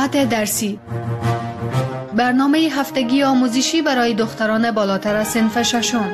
ساعت درسی، برنامه هفتگی آموزشی برای دختران بالاتر از صنف ششم.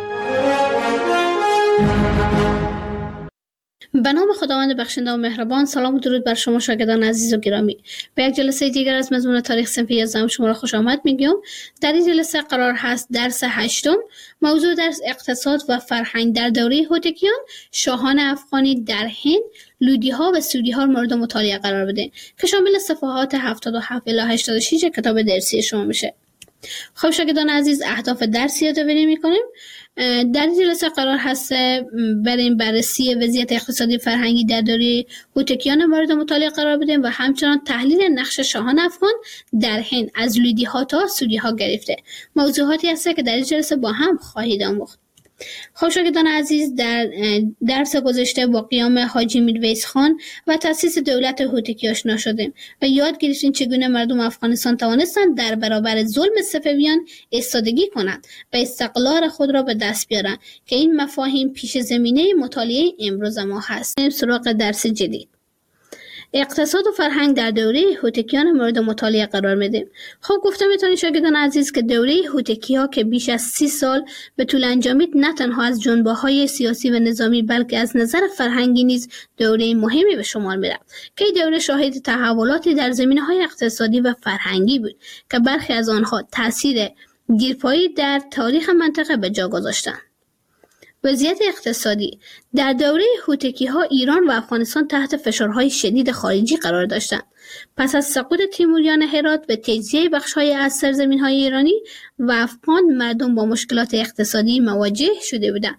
به نام خداوند بخشنده و مهربان. سلام و درود بر شما شاگردان عزیز و گرامی. به یک جلسه دیگر از مضمون تاریخ صنف 11 شما را خوش آمد میگم. در این جلسه قرار هست درس 8. موضوع درس اقتصاد و فرهنگ در دوره هوتکیان، شاهان افغانی در هند، لودی‌ها و سودی‌ها مورد مطالعه قرار بده که شامل صفحات 77 الی 86 کتاب درسی شما میشه. خب شاگردان عزیز، اهداف درس یادآوری میکنیم. در این جلسه قرار هست بریم بررسی وضعیت اقتصادی فرهنگی در دوره هوتکیان مورد مطالعه قرار بدیم و همچنان تحلیل نقش شاهان افغان در هند از لودی‌ها تا سودی‌ها گرفته. موضوعاتی هست که در این جلسه با هم خواهید آموخت. خب شاگردان عزیز، در درس گذشته با قیام حاجی میرویس خان و تأسیس دولت هوتکی آشنا شدیم و یاد گرفتیم چگونه مردم افغانستان توانستند در برابر ظلم صفویان ایستادگی کنند و استقلال خود را به دست بیارند که این مفاهیم پیش زمینه مطالعه امروز ما هست. سراغ درس جدید، اقتصاد و فرهنگ در دوره هوتکیان مورد مطالعه قرار میدیم. خب گفتم میتونید شاگردان عزیز که دوره هوتکی ها که بیش از 30 سال به طول انجامید، نه تنها از جنبه های سیاسی و نظامی بلکه از نظر فرهنگی نیز دوره مهمی به شمار میرفت که این دوره شاهد تحولاتی در زمینه های اقتصادی و فرهنگی بود که برخی از آنها تاثیر دیرپایی در تاریخ منطقه به جا گذاشتند. وضعیت اقتصادی در دوره هوتکی ها، ایران و افغانستان تحت فشارهای شدید خارجی قرار داشتند. پس از سقوط تیموریان هرات و تجزیه بخش‌های از سرزمین‌های ایرانی و افغان، مردم با مشکلات اقتصادی مواجه شده بودند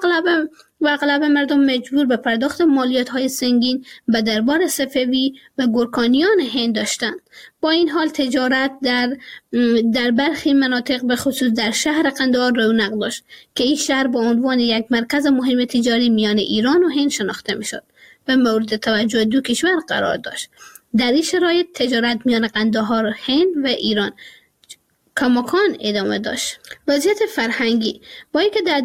و اغلب مردم مجبور به پرداخت مالیات‌های سنگین به دربار صفوی و گورکانیان هند داشتند. با این حال تجارت در برخی مناطق به خصوص در شهر قندهار رونق داشت که این شهر با عنوان یک مرکز مهم تجاری میان ایران و هند شناخته میشد و مورد توجه دو کشور قرار داشت. در این شرایط تجارت میان قندهار، هند و ایران کماکان ادامه داشت. وضعیت فرهنگی با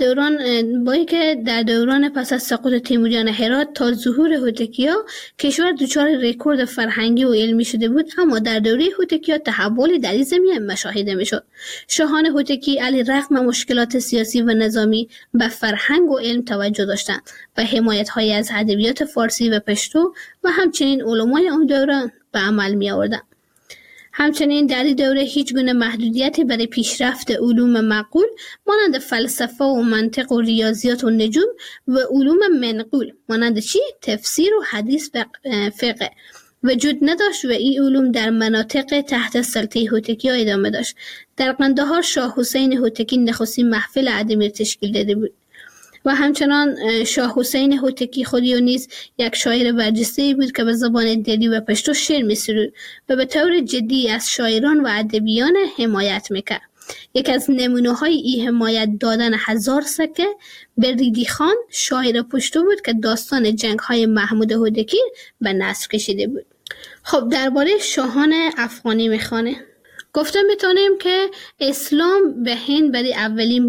اینکه در دوران پس از سقوط تیموریان هرات تا ظهور هوتکی‌ها کشور دچار رکورد فرهنگی و علمی شده بود، اما در دوره هوتکی‌ها تحولی در این زمینه مشاهده میشد. شاهان هوتکی علیرغم مشکلات سیاسی و نظامی به فرهنگ و علم توجه داشتند و حمایت‌هایی از ادبیات فارسی و پشتو و همچنین علمای آن دوره به عمل می‌آوردند. همچنین در این دوره هیچ گونه محدودیتی برای پیشرفت علوم معقول مانند فلسفه و منطق و ریاضیات و نجوم و علوم منقول مانند تفسیر و حدیث و فقه وجود نداشت و این علوم در مناطق تحت سلطه هوتکی‌ها ادامه داشت. در قندهار شاه حسین هوتکی نخستین محفل ادبی تشکیل داده بود و همچنان شاه حسین هوتکی خودی نیز یک شاعر برجسته‌ای بود که به زبان دری و پشتو شعر می‌سرود و به طور جدی از شاعران و ادیبان حمایت میکرد. یک از نمونه‌های این حمایت دادن 1000 سکه به ریدی خان، شاعر پشتو بود که داستان جنگ‌های محمود هوتکی به نثر کشیده بود. خب درباره شاهان افغانی میخوانه. گفته میتونیم که اسلام به هند برای اولین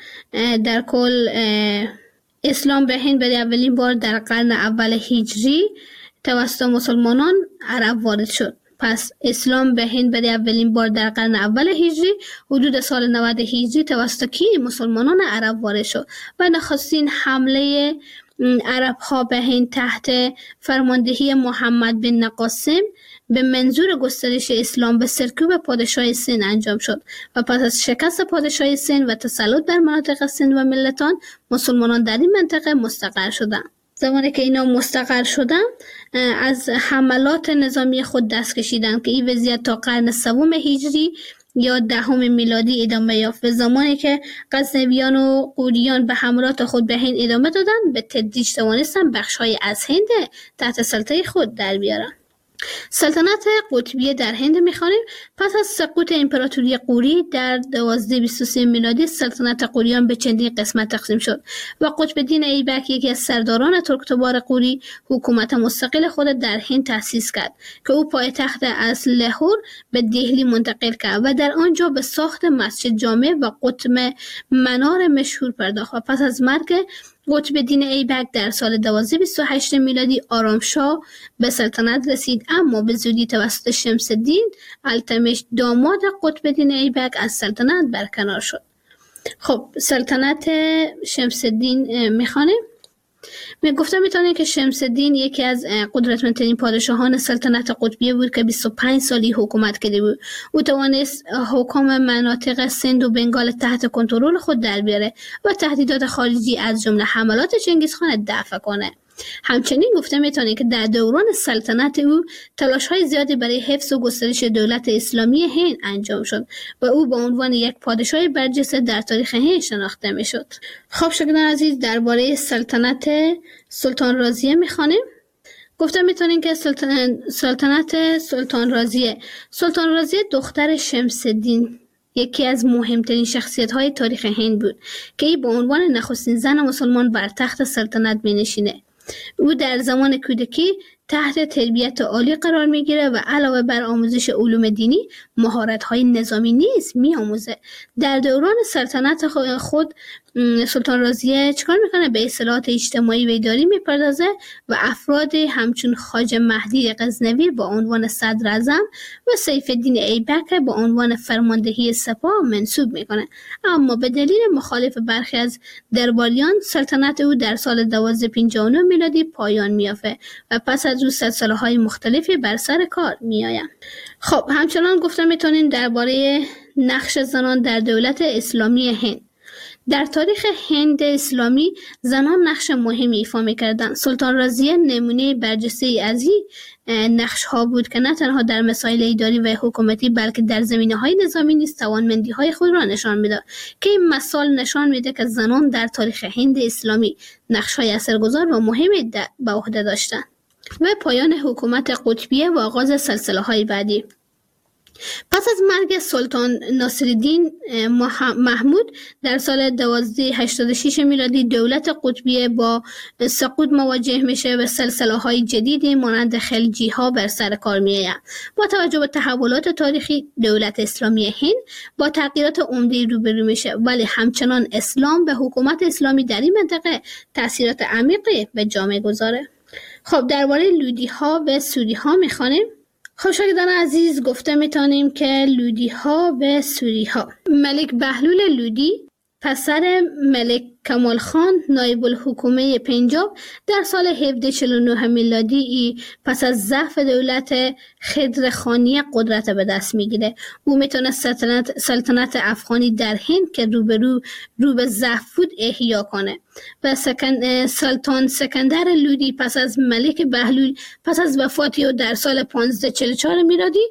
بار در قرن اول هجری توسط مسلمانان عرب وارد شد. پس اسلام به هند برای اولین بار در قرن اول هجری حدود سال 90 هجری توسط مسلمانان عرب وارد شد و نخستین حمله عرب ها به هند تحت فرماندهی محمد بن نقاسم به منظور گسترش اسلام به سرکوب پادشاه سند انجام شد و پس از شکست پادشاه سند و تسلط بر مناطق سند و ملتان، مسلمانان در این منطقه مستقر شدند. زمانی که اینا مستقر شدند، از حملات نظامی خود دست کشیدند که این وضعیت تا قرن 3 هجری یا 10 میلادی ادامه یافت. زمانی که غزنویان و غوریان به حملات خود به هند ادامه دادند، به تدریج توانستند بخش‌های از هند تحت سلطه خود در بیارند. سلطنت قطبیه در هند می‌خوانیم. پس از سقوط امپراتوری غوری در 1223 میلادی، سلطنت غوریان به چندین قسمت تقسیم شد و قطب الدین ایبک، یکی از سرداران ترکتبار غوری، حکومت مستقل خود در هند تأسیس کرد که او پایتخت از لاهور به دهلی منتقل کرد و در آنجا به ساخت مسجد جامع و قطب منار مشهور پرداخت و پس از مرگ قطب دین ایبک در سال 1228 میلادی آرامشاه به سلطنت رسید، اما به زودی توسط شمس الدین التمش داماد قطب دین ایبک از سلطنت برکنار شد. خب سلطنت شمس الدین میخوانیم. گفتم میتونه که شمس الدین یکی از قدرتمندترین پادشاهان سلطنت قطبیه بود که 25 سالی حکومت کرده بود. او توانست حکام مناطق سند و بنگال تحت کنترل خود در بیاره و تهدیدات خارجی از جمله حملات چنگیزخان دفع کنه. همچنین گفته میتونه که در دوران سلطنت او تلاش‌های زیادی برای حفظ و گسترش دولت اسلامی هند انجام شد و او به عنوان یک پادشاه برجسته در تاریخ هند شناخته میشد. خب شاگردان عزیز، درباره سلطنت سلطان رازیه میخوانیم. گفته میتونیم که سلطنت سلطان رازیه دختر شمس الدین یکی از مهمترین شخصیت‌های تاریخ هند بود که ای به عنوان نخستین زن مسلمان بر تخت سلطنت می‌نشینه. او در زمان کودکی تحت تربیت عالی قرار میگیره و علاوه بر آموزش علوم دینی مهارت‌های نظامی نیز می‌آموزه. در دوران سلطنت خود سلطان رازیه چکار میکنه؟ به اصلاحات اجتماعی و اداری میپردازه و افراد همچون خواجه مهدی غزنوی با عنوان صدر اعظم و سیف الدین ایبک با عنوان فرماندهی سپاه منصوب میکنه. اما به دلیل مخالف برخی از درباریان سلطنت او در سال 1259 میلادی پایان میافته و پس از او سلسله‌های مختلفی بر سر کار میآیند. خب همچنان گفتم میتونیم درباره نقش زنان در دولت اسلامی هند. در تاریخ هند اسلامی زنان نقش مهمی ایفا می‌کردند. سلطان رازیه نمونه برجسته‌ای از این نقش‌ها بود که نه تنها در مسائل اداری و حکومتی بلکه در زمینه‌های نظامی نیز توانمندی‌های خود را نشان می‌داد که این مثال نشان میده که زنان در تاریخ هند اسلامی نقش‌های اثرگذار و مهمی به عهده داشتند. و پایان حکومت قطبیه و آغاز سلسله‌های بعدی. پس از مرگ سلطان ناصرالدین محمود در سال 1286 میلادی دولت قطبیه با سقوط مواجه میشه و سلسله‌های جدیدی مانند خلجی‌ها بر سر کار میآیند. با توجه به تحولات تاریخی دولت اسلامی هند با تغییرات عمده‌ای روبرو میشه، ولی همچنان اسلام و حکومت اسلامی در این منطقه تأثیرات عمیقی به جامعه گذاره. خب درباره لودی‌ها و سوری‌ها میخوانیم. خب شاگردان عزیز، گفته میتونیم که لودی‌ها و سوری‌ها. ملک بهلول لودی پسر ملک کمال خان نایب الحکومه پنجاب در سال 1749 میلادی پس از ضعف دولت خضرخانی قدرت به دست میگیره. او میتونه سلطنت افغانی در هند که رو به ضعف بود احیا کنه و سلطان سکندر لودی پس از ملک بهلول پس از وفات او در سال 1544 میلادی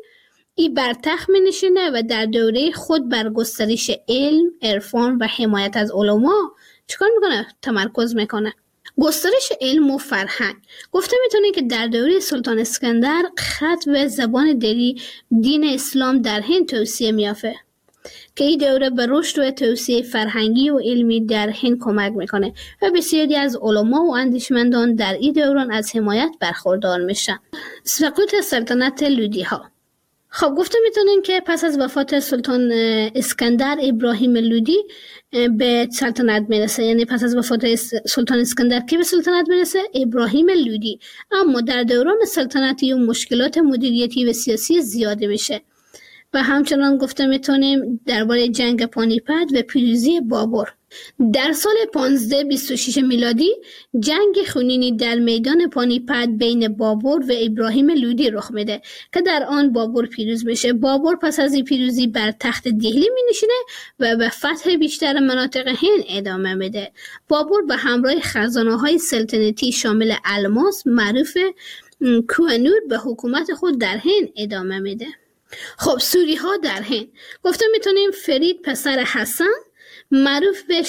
بر تخت می‌نشینه و در دوره خود بر گسترش علم، عرفان و حمایت از علما چیکار میکنه؟ تمرکز میکنه. گسترش علم و فرهنگ. گفته میتونه که در دوره سلطان اسکندر خط و زبان دری دین اسلام در هند توسعه میافته که این دوره به رشد و توسعه فرهنگی و علمی در هند کمک میکنه و بسیاری از علما و اندیشمندان در این دوران از حمایت برخوردار میشن. سقوط سلطنت لودی‌ها. خب گفته میتونیم که پس از وفات سلطان اسکندر ابراهیم لودی به سلطنت میرسه، یعنی پس از وفات سلطان اسکندر که به سلطنت میرسه؟ ابراهیم لودی. اما در دوران سلطنتی و مشکلات مدیریتی و سیاسی زیاده میشه و همچنان گفته میتونیم درباره جنگ پانیپت و پیروزی بابر. در سال 1526 میلادی جنگ خونینی در میدان پانیپت بین بابر و ابراهیم لودی رخ میده که در آن بابر پیروز میشه. بابر پس از این پیروزی بر تخت دهلی می نشینه و به فتح بیشتر مناطق هند ادامه میده. بابر به همراه خزانه‌های سلطنتی شامل الماس معروف کوهنور به حکومت خود در هند ادامه میده. خب سوری‌ها در هند. گفته میتونیم فرید پسر حسن معروف به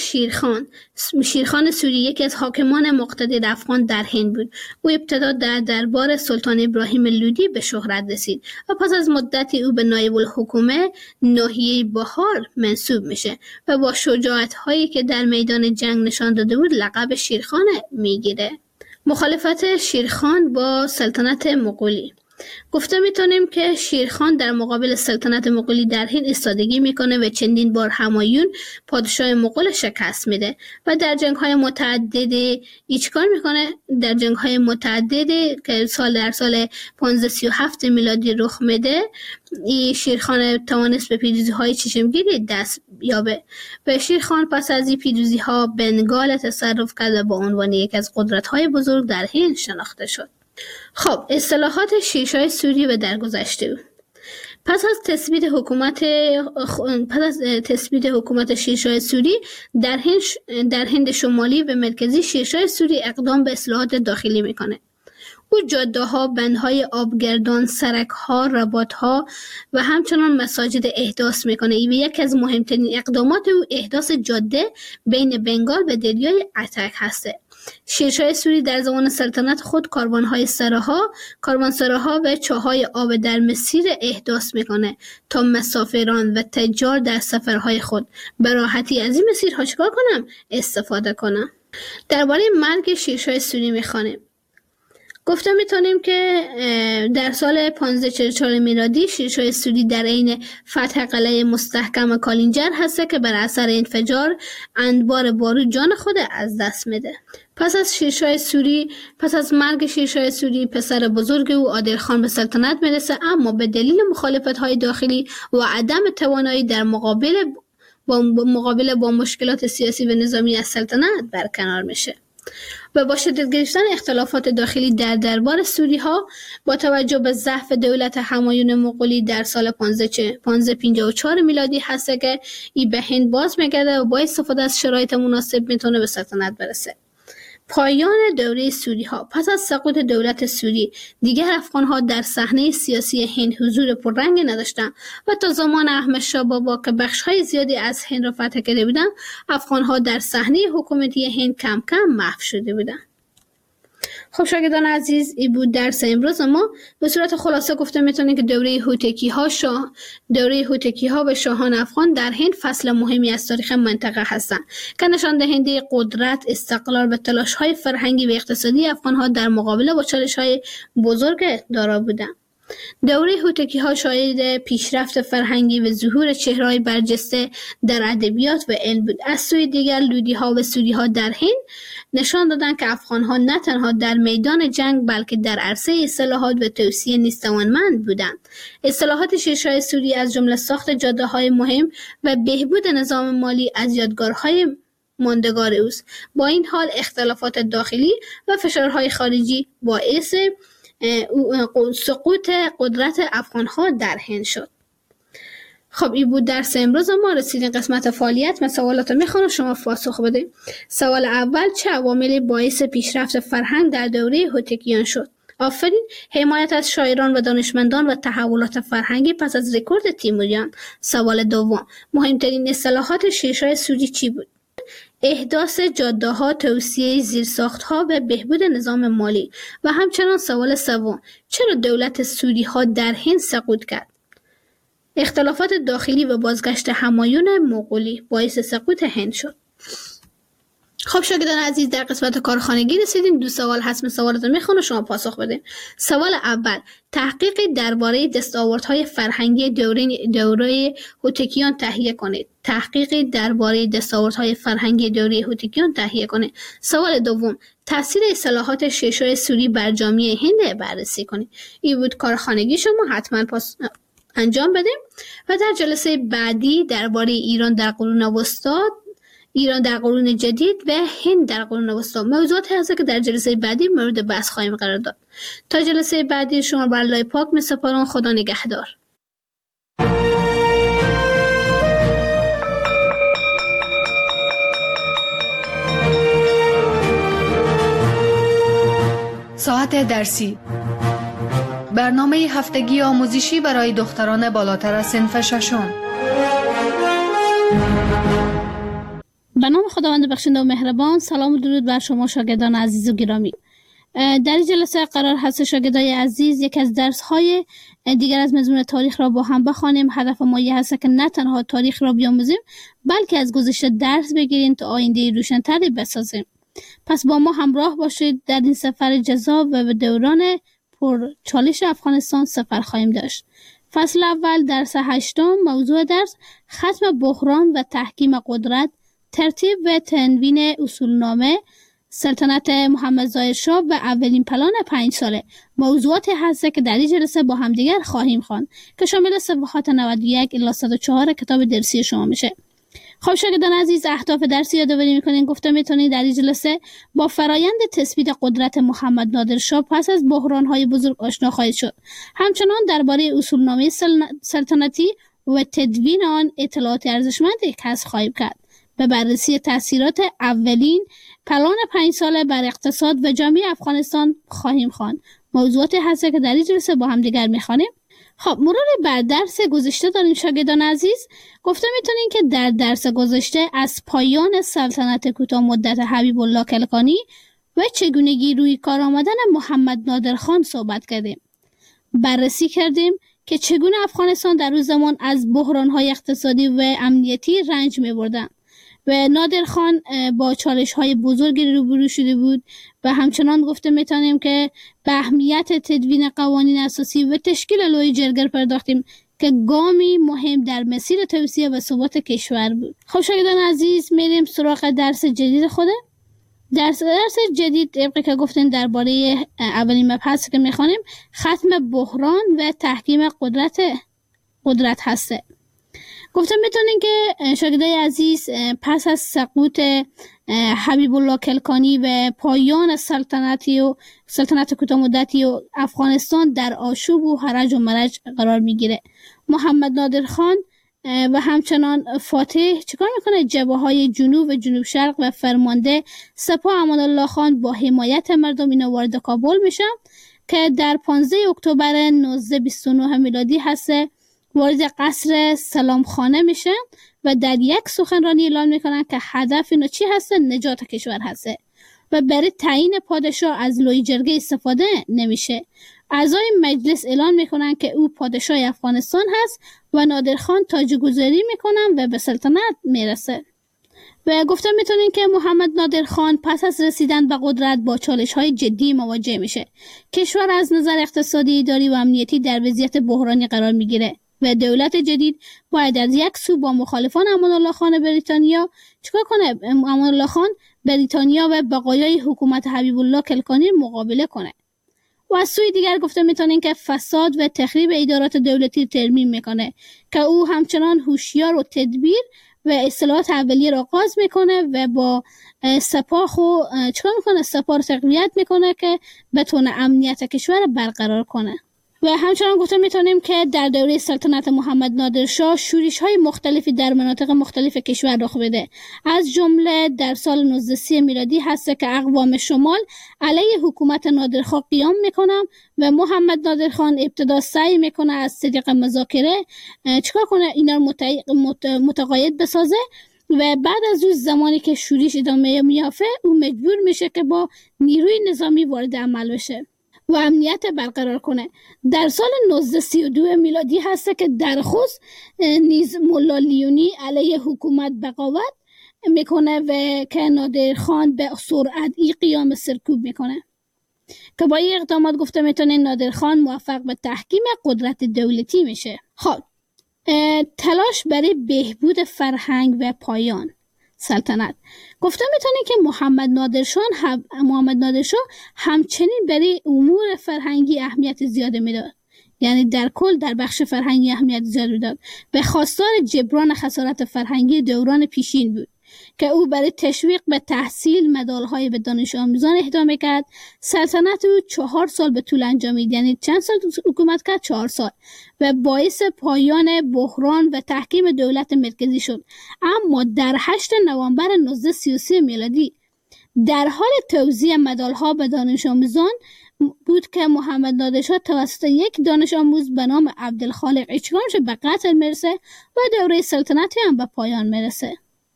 شیرخان سوری یکی از حاکمان مقتدر افغان در هند بود. او ابتدا در دربار سلطان ابراهیم لودی به شهرت رسید و پس از مدتی او به نایب الحکومه ناحیه بهار منصوب میشه و با شجاعت هایی که در میدان جنگ نشان داده بود لقب شیرخان میگیره. مخالفت شیرخان با سلطنت مغولی. گفته میتونیم که شیرخان در مقابل سلطنت مغولی در هند ایستادگی میکنه و چندین بار همایون پادشاه مغول شکست میده و در جنگ‌های متعددی چیکار میکنه؟ در جنگ‌های متعددی که در سال 1537 میلادی رخ میده، این شیرخان توانست به پیروزی‌های چشمگیری دست یابه و شیرخان پس از این پیروزی‌ها بنگال تصرف کرد و با عنوان یک از قدرت‌های بزرگ در هند شناخته شد. خب اصطلاحات شیرشاه سوری و درگذشته. پس از تثبیت حکومت شیرشاه سوری در هند شمالی و مرکزی، شیرشاه سوری اقدام به اصلاحات داخلی میکنه. او جاده‌ها، بندهای آبگردان، سرک‌ها، رباط‌ها و همچنان مساجد احداث میکنه. و یکی از مهمترین اقدامات او احداث جاده بین بنگال و دریای اتک هسته. شیرشاه سوری در زمان سلطنت خود کاروانسراها و چاهای آب در مسیر احداث میکنه تا مسافران و تجار در سفرهای خود به راحتی از این مسیرها چیکار کنم؟ استفاده کنم. درباره مرگ شیرشاه سوری میخوانیم. گفته میتونیم که در سال 1544 میلادی شیرشاه سوری در عین فتح قلعه مستحکم کالینجر هسته که بر اثر انفجار انبار بارود جان خود از دست میده. پس از مرگ شیرشاه سوری پسر بزرگ او عادل خان به سلطنت میرسه، اما به دلیل مخالفت‌های داخلی و عدم توانایی در مقابله با مشکلات سیاسی و نظامی از سلطنت برکنار میشه. و با شدت گرفتن اختلافات داخلی در دربار سوری ها، با توجه به ضعف دولت همایون مغولی در سال 1554 میلادی هست که ای به هند باز میگرده و با استفاده از شرایط مناسب میتونه به سلطنت برسه. پایان دوره سوری ها. پس از سقوط دولت سوری دیگر افغان ها در صحنه سیاسی هند حضور پررنگ نداشتند و تا زمان احمد شاه بابا که بخش های زیادی از هند را فتح کرده بودند، افغان ها در صحنه حکومتی هند کم کم محو شده بودند. خب شاگردان عزیز، این بود درس امروز ما. به صورت خلاصه گفته میتونیم که دوره هوتکی ها و شاهان افغان در هند فصل مهمی از تاریخ منطقه هستند که نشان دهنده قدرت، استقلال و تلاش های فرهنگی و اقتصادی افغان ها در مقابله با چالش های بزرگ دارا بودند. دوره هوتکی ها شاهد پیشرفت فرهنگی و ظهور چهره‌های برجسته در ادبیات و علم بود. از سوی دیگر لودی ها و سوری ها در هند نشان دادند که افغان ها نه تنها در میدان جنگ بلکه در عرصه اصلاحات و توسعه نیز توانمند بودند. اصلاحات شیرشاه سوری از جمله ساخت جاده های مهم و بهبود نظام مالی از یادگارهای ماندگار اوست. با این حال اختلافات داخلی و فشارهای خارجی باعث سقوط قدرت افغان ها در هند شد. خب این بود درس امروز ما. رسیدین قسمت فعالیت. من سوالات رو میخوام شما پاسخ بده. سوال اول: چه عواملی باعث پیشرفت فرهنگ در دوره هوتکیان شد؟ آفرین. حمایت از شاعران و دانشمندان و تحولات فرهنگی پس از رکورد تیموریان. سوال دوم: مهمترین اصلاحات شیرشاه سوری چی بود؟ احداث جاده‌ها، توسعه زیرساخت‌ها و بهبود نظام مالی. و همچنان سوال سوم: چرا دولت سوری ها در هند سقوط کرد؟ اختلافات داخلی و بازگشت همایون مغولی باعث سقوط هند شد. خب شاگردان عزیز، در قسمت کارخانگی رسیدیم. دو سوال هست، سوالات رو میخوام شما پاسخ بدین. سوال اول: تحقیق درباره دستاوردهای فرهنگی دوره هوتکیان تهیه کنید. تحقیق درباره دستاوردهای فرهنگی دوره هوتکیان تهیه کنید. سوال دوم: تاثیر اصلاحات شیرشاه سوری بر جامعه هند بررسی کنید. این بود کارخانگی شما، حتما انجام بدیم. و در جلسه بعدی درباره ایران در قرون وسطی، ایران در قرون جدید و هند در قرون وسطی موضوعاتی هست که در جلسه بعدی مورد بحث خواهیم قرار داد. تا جلسه بعدی شما بر الله پاک می‌سپارم. خدا نگهدار. ساعت درسی: برنامه هفتگی آموزشی برای دختران بالاتر از صنف ششم. به نام خداوند بخشنده و مهربان. سلام و درود بر شما شاگردان عزیز و گرامی. در این جلسه قرار هست شاگردای عزیز یک از درس‌های دیگر از مضمون تاریخ را با هم بخوانیم. هدف ما این هست که نه تنها تاریخ را بیاموزیم بلکه از گذشته درس بگیریم تا آینده روشن‌تری بسازیم. پس با ما همراه باشید در این سفر جذاب و به دوران پر چالش افغانستان سفر خواهیم داشت. فصل اول درس 8، موضوع درس ختم بحران و تحکیم قدرت، ترتیب و تنوین اصولنامه سلطنت محمد ظاهر شاه و اولین پلان 5 ساله. موضوعاتی هست که در این جلسه با همدیگر خواهیم خواند که شامل صفحات 91 الی 104 کتاب درسی شما میشه. خب شاگردان عزیز، اهداف درسی یادآوری میکنین. گفته میتونید در این جلسه با فرایند تثبیت قدرت محمد نادر شاه پس از بحران‌های بزرگ آشنا خواهید شد. همچنان درباره اصولنامه سلطنتی و تدوین آن اطلاعات ارزشمندی کسب خواهید کرد. به بررسی تاثیرات اولین پلان 5 ساله بر اقتصاد و جامعه افغانستان خواهیم خواند. موضوعاتی هست که در این جلسه با هم دیگر میخوانیم. خب مرور بر درس گذشته داریم شاگردان عزیز. گفته میتونین که در درس گذشته از پایان سلطنت کوتاه مدت حبیب الله کلکانی و چگونگی روی کار آمدن محمد نادر خان صحبت کردیم. بررسی کردیم که چگونه افغانستان در روز زمان از بحران‌های اقتصادی و امنیتی رنج می‌بردند و نادر خان با چالش‌های بزرگی روبرو شده بود و همچنان گفته میتونیم که به اهمیت تدوین قوانین اساسی و تشکیل لوی جرگه پرداختیم که گامی مهم در مسیر توسعه و ثبات کشور بود. خب شاگردان عزیز، میریم سراغ درس جدید خوده. درس جدید طبقی که گفتیم درباره اولین مبحث که میخوانیم ختم بحران و تحکیم قدرت هسته. گفتم میتونین که شاگردای عزیز پس از سقوط حبیب الله کلکانی و پایان سلطنت کوتاه مدتی و افغانستان در آشوب و هرج و مرج قرار میگیره. محمد نادر خان و همچنان فاتح چیکار میکنه؟ جبهه‌های جنوب و جنوب شرق و فرمانده سپاه امان الله خان با حمایت مردم اینا وارد کابل میشن که در 15 اکتبر 1929 میلادی هسته وارد قصر سلام خانه میشن و در یک سخنرانی اعلام میکنن که هدف اینا چی هسته؟ نجات کشور هسته و برای تعیین پادشاه از لوی جرگه استفاده نمیشه. اعضای مجلس اعلان میکنن که او پادشاه افغانستان هست و نادر خان تاجگذاری میکنن و به سلطنت میرسه. و گفتم میتونین که محمد نادر خان پس از رسیدن به قدرت با چالش های جدی مواجه میشه. کشور از نظر اقتصادی، اداری و امنیتی در وضعیت بحرانی قرار میگیره و دولت جدید باید از یک سو با مخالفان امان الله خان بریتانیا چیکار کنه؟ امان الله خان بریتانیا و بقایای حکومت حبیب الله کلکانی مقابله کنه. و از سوی دیگر گفته میتونین که فساد و تخریب ادارات دولتی ترمیم میکنه که او همچنان هوشیار و تدبیر و اصلاحات اولیه را آغاز میکنه و با سپاه چیکار میکنه؟ سپاه رو تقویت میکنه که بتونه امنیت کشور برقرار کنه. و همچنان گفته میتونیم که در دوره سلطنت محمد نادر شاه شورش‌های مختلفی در مناطق مختلف کشور رخ بده. از جمله در سال 1930 میلادی هست که اقوام شمال علیه حکومت نادرخان قیام میکنن و محمد نادر خان ابتدا سعی میکنه از طریق مذاکره چیکار کنه؟ اینا رو متقاعد بسازه و بعد از اون زمانی که شورش ادامه میافته او مجبور میشه که با نیروی نظامی وارد عمل بشه و امنیت برقرار کنه. در سال 1932 میلادی هست که در خوست نیز ملا لیونی علیه حکومت بغاوت میکنه و که نادر خان به سرعت قیام سرکوب میکنه که با این اقدامات گفته میتونه نادر خان موفق به تحکیم قدرت دولتی میشه. خب تلاش برای بهبود فرهنگ و پایان سلطنت. گفته میتونه که محمد نادر شاه همچنین برای امور فرهنگی اهمیت زیاد میداد. یعنی در کل در بخش فرهنگی اهمیت زیاد میداد. به خواستار جبران خسارت فرهنگی دوران پیشین بود که او برای تشویق به تحصیل مدال‌های به دانش آموزان اهدا می‌کرد. سلطنت او 4 سال به طول انجامید، یعنی چند سال حکومت کرد؟ 4 سال و باعث پایان بحران و تحکیم دولت مرکزی شد. اما در 8 نوامبر 1933 میلادی در حال توزیع مدال‌ها به دانش آموزان بود که محمد نادر شاه توسط یک دانش آموز به نام عبدالخالق اچکانش به قتل میرسه و دوره سلطنتی هم به پایان میرسه.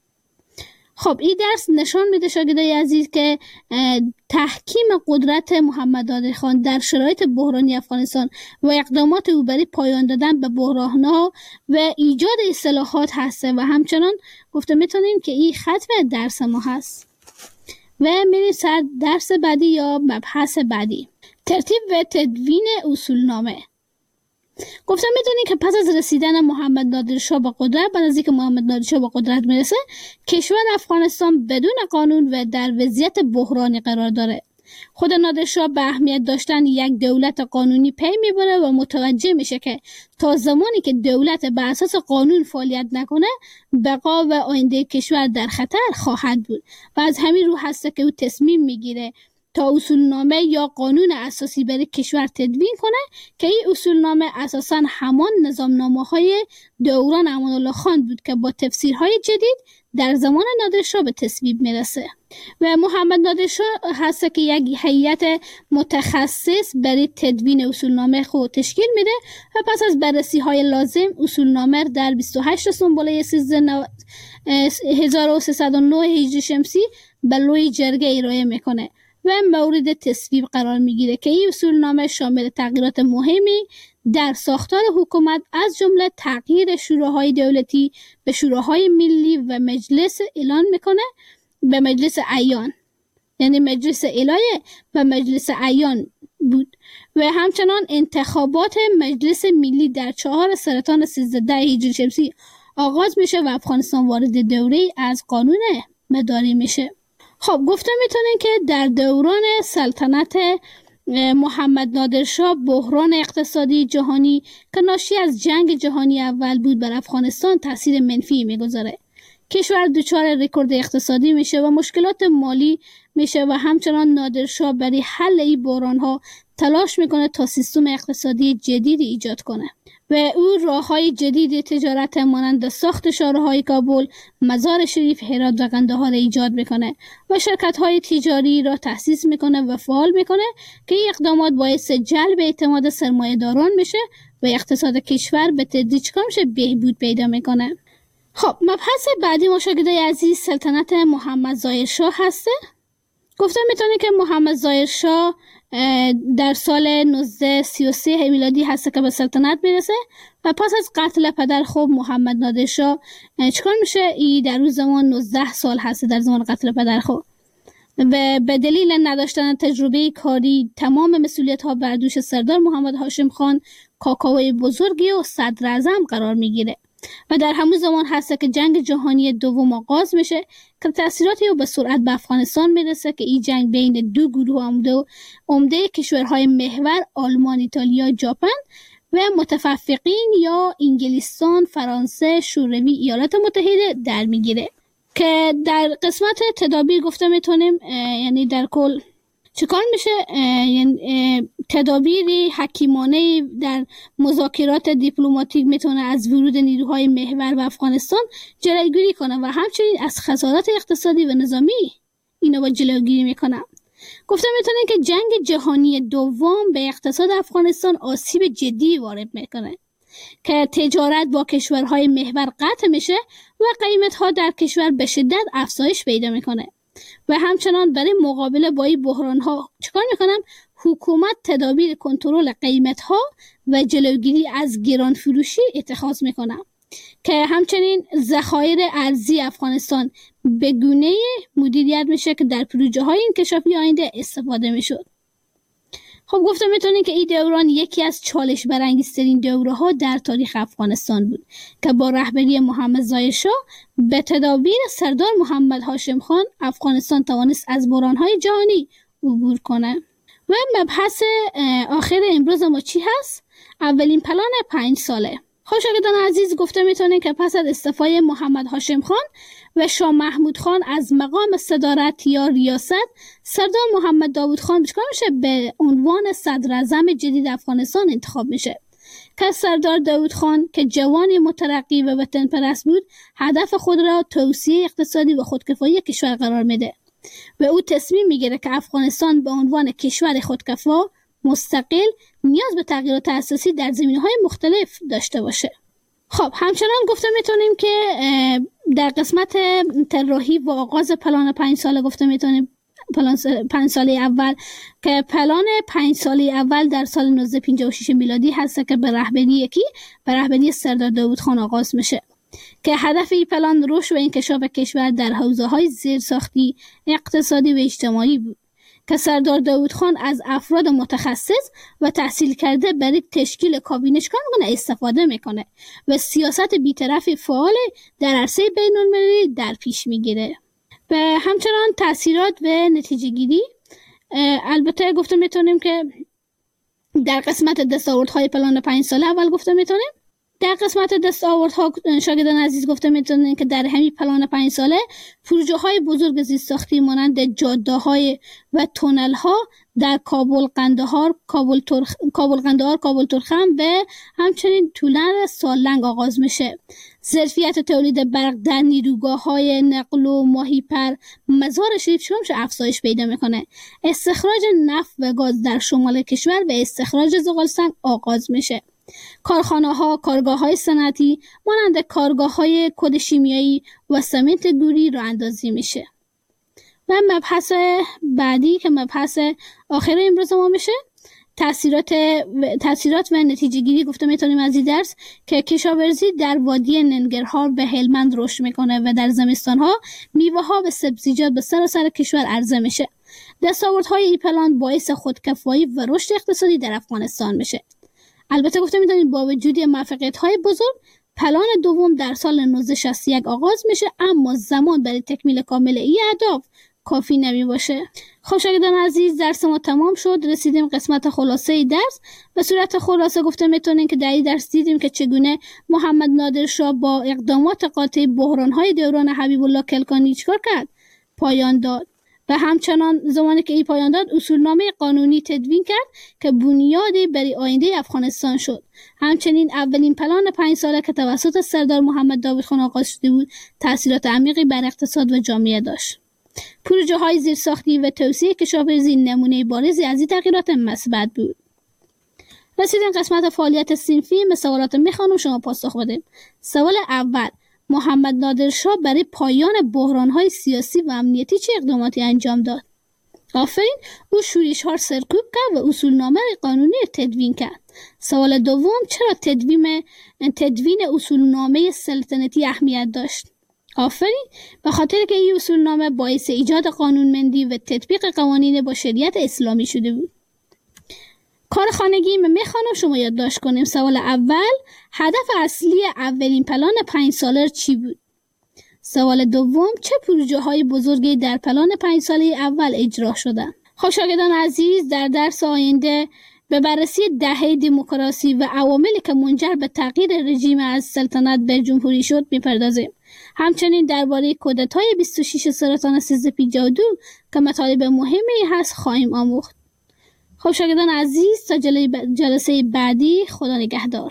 خب این درس نشان میده شاگردای عزیز که تحکیم قدرت محمد نادر خان در شرایط بحرانی افغانستان و اقدامات او برای پایان دادن به بحران‌ها و ایجاد اصلاحات هسته و همچنان گفته میتونیم که این ختم درس ما هست. و میریم سر درس بعدی یا مبحث بعدی. ترتیب و تدوین اصولنامه. گفتم میدونید که پس از رسیدن محمد نادرشاه به قدرت، بعد از اینکه محمد نادرشاه به قدرت میرسه، کشور افغانستان بدون قانون و در وضعیت بحرانی قرار داره. خود نادرشاه به اهمیت داشتن یک دولت قانونی پی میبره و متوجه میشه که تا زمانی که دولت بر اساس قانون فعالیت نکنه، بقا و آینده کشور در خطر خواهد بود و از همین رو هست که او تصمیم میگیره تا اصولنامه یا قانون اساسی برای کشور تدوین کنه که این اصولنامه اساساً همان نظامنامه‌های دوران امان الله خان بود که با تفسیرهای جدید در زمان نادرشاه به تصویب میرسه و محمد نادرشاه هست که یک هیئت متخصص برای تدوین اصولنامه خود تشکیل میده و پس از بررسی های لازم اصولنامه در 28 سنبله 1309 هجری شمسی به لوی جرگه ارائه میکنه و مورد تصویب قرار میگیره که این اصولنامه شامل تغییرات مهمی در ساختار حکومت از جمله تغییر شوراهای دولتی به شوراهای ملی و مجلس اعلان میکنه به مجلس اعیان، یعنی مجلس الهه و مجلس اعیان بود و همچنان انتخابات مجلس ملی در 4 سرطان 13 هجری شمسی آغاز میشه و افغانستان وارد دوره از قانون مداری میشه. خب گفته میتونین که در دوران سلطنت محمد نادرشاه بحران اقتصادی جهانی که ناشی از جنگ جهانی اول بود بر افغانستان تاثیر منفی میگذاره. کشور دچار رکورد اقتصادی میشه و مشکلات مالی میشه و همچنان نادرشاه برای حل این بحران‌ها تلاش میکنه تا سیستم اقتصادی جدیدی ایجاد کنه و او راه‌های جدید تجارت مانند ساخت شاهراهای کابل، مزار شریف، هرات و قندهار ایجاد میکنه و شرکت‌های تجاری را تأسیس میکنه و فعال میکنه که این اقدامات باعث جلب اعتماد سرمایه‌داران میشه و اقتصاد کشور به تدریج بهبود پیدا میکنه. خب مبحث بعدی مشاهده عزیز سلطنت محمد ظاهرشاه هسته. گفتم میتونه که محمد ظاهرشاه در سال 1933 میلادی هسته که به سلطنت میرسه و پس از قتل پدر خوب محمد نادرشاه چکار میشه؟ ای در روز زمان 19 سال هسته در زمان قتل پدر خوب و به دلیل نداشتن تجربه کاری تمام مسئولیت ها بر دوش سردار محمد هاشم خان کاکاوی بزرگی و صدر اعظم قرار میگیره و در همون زمان هست که جنگ جهانی دوم آغاز میشه که تأثیراتی به سرعت به افغانستان میرسه که این جنگ بین دو گروه عمده کشورهای محور آلمان، ایتالیا، ژاپن و متفقین یا انگلستان، فرانسه، شوروی، ایالات متحده در میگیره که در قسمت تدابیر گفته میتونیم یعنی در کل چیکار میشه؟ یعنی تدابیری حکیمانه در مذاکرات دیپلماتیک میتونه از ورود نیروهای محور به افغانستان جلوگیری کنه و همچنین از خسارات اقتصادی و نظامی اینا با جلوگیری میکنه. گفته میتونه که جنگ جهانی دوم به اقتصاد افغانستان آسیب جدی وارد میکنه که تجارت با کشورهای محور قطع میشه و قیمت‌ها در کشور به شدت افزایش پیدا میکنه و همچنان برای مقابله با این بحران‌ها چیکار میکنم؟ حکومت تدابیر کنترل قیمت‌ها و جلوگیری از گران فروشی اتخاذ میکنه که همچنین ذخایر ارزی افغانستان به گونه مدیریت میشه که در پروژه‌های انکشافی آینده استفاده میشد. خب گفتم میتونین که این دوران یکی از چالش برانگیزترین دوره‌ها در تاریخ افغانستان بود که با رهبری محمد ظاهرشاه به تدابیر سردار محمد هاشم خان افغانستان توانست از بحران‌های جهانی عبور کنه. و مبحث آخر امروز ما چی هست؟ اولین پلان 5 ساله. خب شاگردان عزیز گفته میتونین که پس از استعفای محمد هاشم خان و شاه محمود خان از مقام صدارت یا ریاست، سردار محمد داود خان چیکار میشه؟ به عنوان صدر اعظم جدید افغانستان انتخاب میشه که سردار داود خان که جوانی مترقی و وطن پرست بود، هدف خود را توسعه اقتصادی و خودکفایی کشور قرار میده و او تصمیم میگیره که افغانستان به عنوان کشور خودکفا مستقل نیاز به تغییرات اساسی در زمینه‌های مختلف داشته باشه. خب همچنان گفته میتونیم که در قسمت طراحی و آغاز پلان 5 ساله گفته میتونیم پلان 5 ساله اول که پلان 5 ساله اول در سال 1956 میلادی هست که به رهبری سردار داود خان آغاز میشه که هدف این پلان رشد و انکشاف کشور در حوزه‌های زیرساختی، اقتصادی و اجتماعی بود که سردار داوود خان از افراد متخصص و تحصیل کرده برای تشکیل کابینه‌شان استفاده میکنه و سیاست بی‌طرف فعال در عرصه بین‌المللی در پیش میگیره. و همچنان تاثیرات و نتیجه گیری، البته گفته میتونیم که در قسمت دستاوردهای پلان 5 ساله اول گفته میتونیم، در قسمت دستاوردها شاگردان عزیز گفته میتونیم که در همین پلان 5 ساله پروژه های بزرگ زیرساختی مانند جاده های و تونل ها در کابل قندهار، کابل ترخم و همچنین تولن سالنگ آغاز میشه. ظرفیت تولید برق در نیروگاه های نقل و ماهیپر مزار شریف شمش افزایش پیدا میکنه. استخراج نفت و گاز در شمال کشور و استخراج زغالسنگ آغاز میشه. کارخانه ها، کارگاه های صنعتی مانند کارگاه های کد شیمیایی و سمنت گوری راه اندازی میشه. و مبحث بعدی که مبحث آخر امروز ما میشه تاثیرات و نتیجه گیری. گفته میتونیم از این درس که کشاورزی در وادی ننگرهار و هلمند رشد میکنه و در زمستان ها میوه ها و سبزیجات به سراسر کشور عرضه میشه. دستاوردهای این پلان باعث خودکفایی و رشد اقتصادی در افغانستان میشه. البته گفته میتونیم با وجود موفقیت‌های بزرگ، پلان دوم در سال 1961 آغاز میشه، اما زمان برای تکمیل کامل این اهداف کافی نمی باشه. خب شاگردان عزیز، درس ما تمام شد. رسیدیم قسمت خلاصه درس. به صورت خلاصه گفته میتونیم که در این درس دیدیم که چگونه محمد نادر شاه با اقدامات قاطع بحران‌های دوران حبیب الله کلکانی چیکار کرد؟ پایان داد. و همچنان زمانی که این پایان داد، اصولنامه قانونی تدوین کرد که بنیادی برای آینده افغانستان شد. همچنین اولین پلان 5 ساله که توسط سردار محمد داوود خان آغاز شده بود، تاثیرات عمیقی بر اقتصاد و جامعه داشت. پروژه های زیرساختی و توسعه کشاورزی نمونه بارزی از این تغییرات مثبت بود. رسیدیم قسمت فعالیت صنفی. سوالات میخوانم شما پاسخ بدید. سوال اول: محمد نادر شاه برای پایان بحران‌های سیاسی و امنیتی چه اقداماتی انجام داد؟ آفرین، او شورش‌ها سرکوب کرد و اصولنامه قانونی تدوین کرد. سوال دوم: چرا تدوین اصولنامه سلطنتی اهمیت داشت؟ آفرین، به خاطر که این اصولنامه باعث ایجاد قانونمندی و تطبیق قوانین با شریعت اسلامی شده بود. کار خانگی میخوانم شما یادداشت کنیم. سوال اول: هدف اصلی اولین پلان 5 ساله چی بود؟ سوال دوم: چه پروژه های بزرگی در پلان 5 ساله اول اجرا شدند؟ خب شاگردان عزیز، در درس آینده به بررسی دهه دموکراسی و عواملی که منجر به تغییر رژیم از سلطنت به جمهوری شد میپردازیم. همچنین درباره کودتای 26 سرطان 1352 که مطالب مهمی هست خواهیم آموخت. خب شاگردان عزیز، تا جلسه بعدی، خدا نگهدار.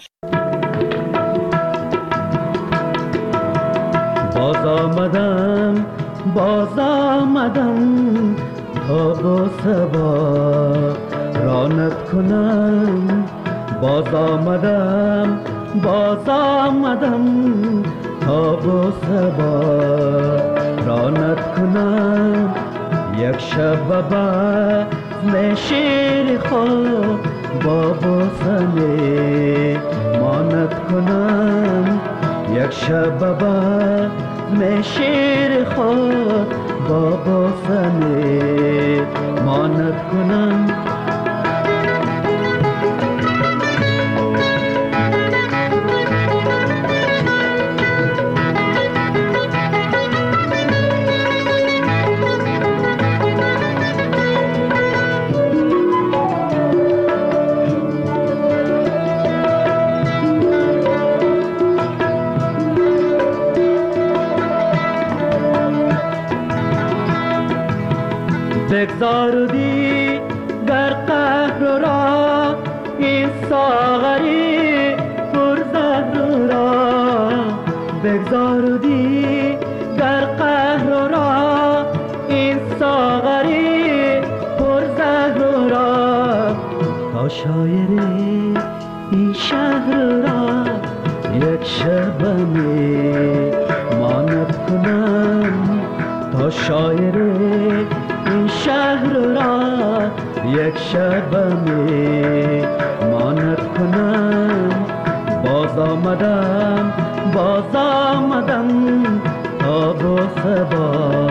باز آمدم تا با سبا رانت کنم. باز آمدم تا با سبا رانت کنم. یک شب بعد شیر خود با بوسنه مانت کنم. یک شب بعد شیر خود با بوسنه مانت کنم. بگذاردی در قهر را این ساغری پرزهر را. بگذاردی در قهر را این ساغری پرزهر را. تا شاعر این شهر را یک شبمی مانت کنم. تا شاعر این شهر را یک شبمی مانت کنم. باز آمدم تا با سبا